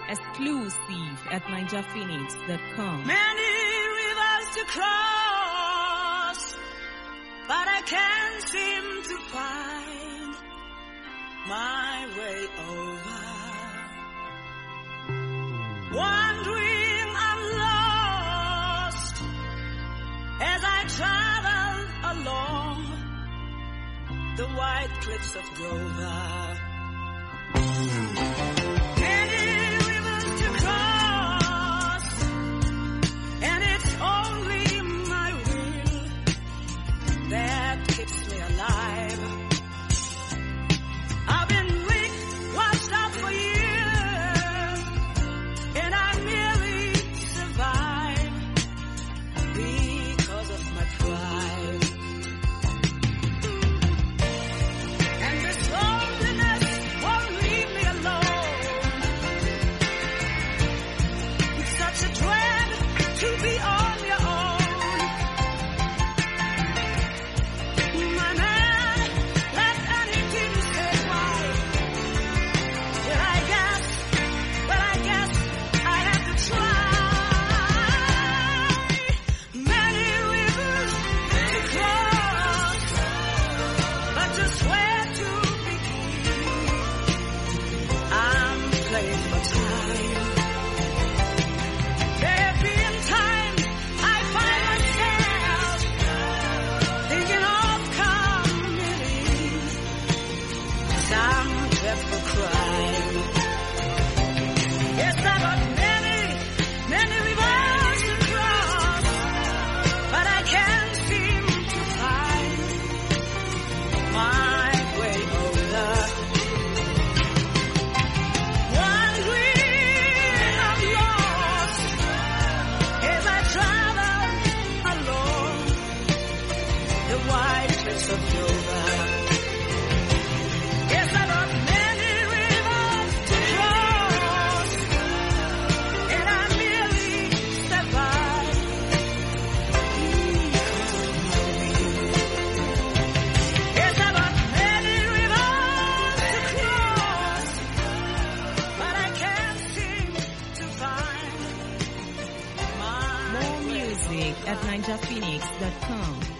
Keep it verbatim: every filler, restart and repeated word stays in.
Exclusive at ninja phoenix dot com. Many rivers to cross, but I can't seem to find my way over. Wandering, I'm lost as I travel along the white cliffs of Dover. Many rivers to cross, and it's only my will that keeps me alive. I've been weak, washed out for years, and I merely survive because of my pride. And this loneliness won't leave me alone. It's such a dread to be on your own. My man, let anything say why. Well, I guess, well, I guess I have to try. Many rivers to cross, but just where to begin? I'm playing for time. There have been times I find myself thinking of committing some dreadful crime. Yes, I've got many, many rivers to cross, but I can't seem to find my way over. Wandering, I'm lost as I travel along the white cliffs of Dover. Yes, I've got many rivers to cross, and I merely survive because of my will. Yes, I've got many rivers to cross, but I can't seem to find my More music at ninja phoenix dot com.